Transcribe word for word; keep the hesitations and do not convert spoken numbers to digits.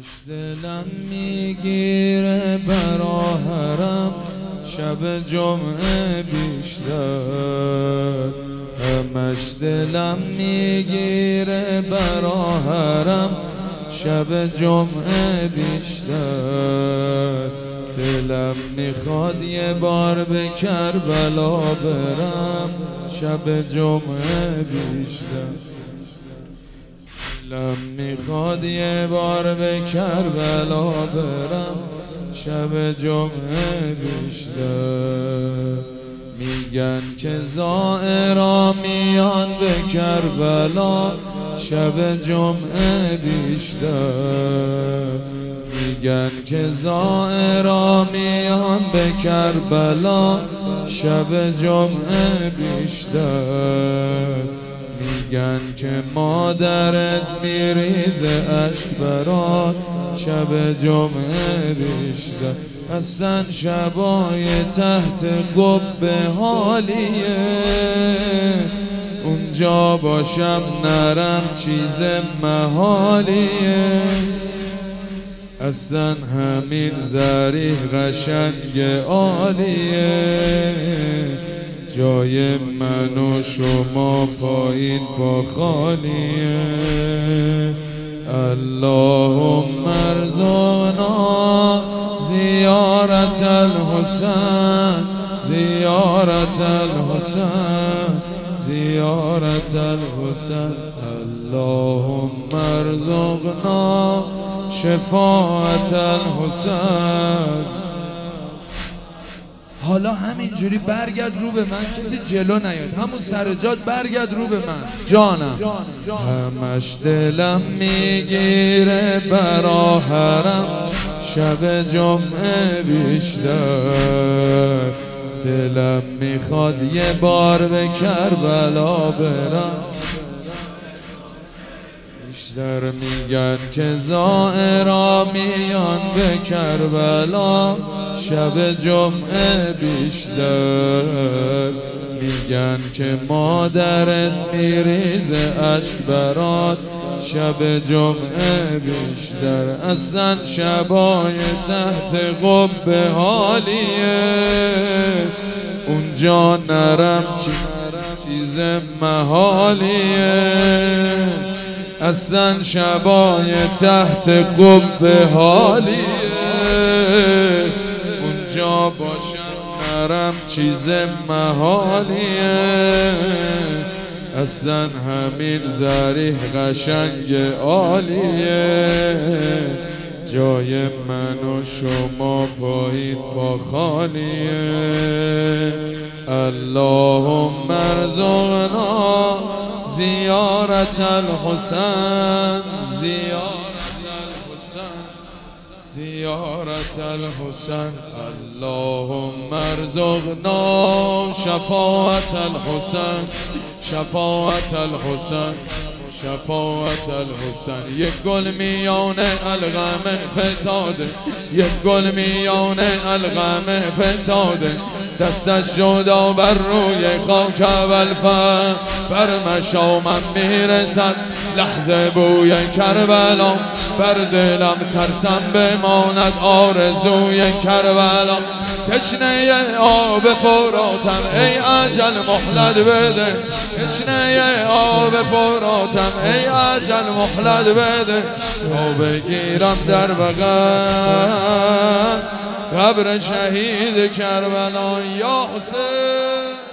همش دلم میگیره برا حرم شب جمعه بیشتر، همش دلم میگیره برا حرم شب جمعه بیشتر. دلم میخواد یه بار به کربلا برم شب جمعه بیشتر. دلم میخواد یه بار به کربلا برم شب جمعه بیشتر. میگن که زائرا میان به کربلا شب جمعه بیشتر. میگن که زائرا میان به کربلا شب جمعه بیشتر. میگن که مادرت میریزه اشک برات شب جمعه بیشتر. اصلا شبای تحت قبه حالیه، اونجا باشم نرم چیز محالیه. اصلا همین ذریح قشنگ عالیه، جای من و شما پایین با خالیه. اللهم ارزقنا زیارت الحسین، زیارت الحسین، زیارت الحسین. اللهم ارزقنا شفاعت الحسین. حالا همینجوری برگرد رو به من، کسی جلو نیاد، همون سر جات برگرد رو به من جانم. همش دلم میگیره برا حرم شب جمعه بیشتر. دلم میخواد یه بار به کربلا برم بیشتر. میگن که زائرا میان به کربلا شب جمعه بیشتر. میگن که مادرت میریزه اشک برات شب جمعه بیشتر. اصلا شبای تحت قبه حالیه، اونجا نرم چیز محالیه. اصلا شبای تحت قبه حالیه، اونجا باشم نرم چیز محالیه. اصلا همین ذریح قشنگ عالیه، جای من و شما پایین پا خالیه. اللهم ارزقنا زیارت الحسین، زیارت الحسین، زیارت الحسین. اللهم ارزقنا شفاعت الحسین، شفاعت الحسین، شفاعت الحسین. یک گل میان الغم فتاده، یک گل میان الغم فتاده. دستش جدا بر روی خاک اول فر بر مشامم میرسد لحظه بوی کربلا. بر دلم ترسم بماند آرزوی کربلا. تشنه آب فراتم ای اجل مهلت بده، تشنه آب فراتم ای اجل مهلت بده. تا بگیرم در بغل قبر شهید کربلا یا حسین.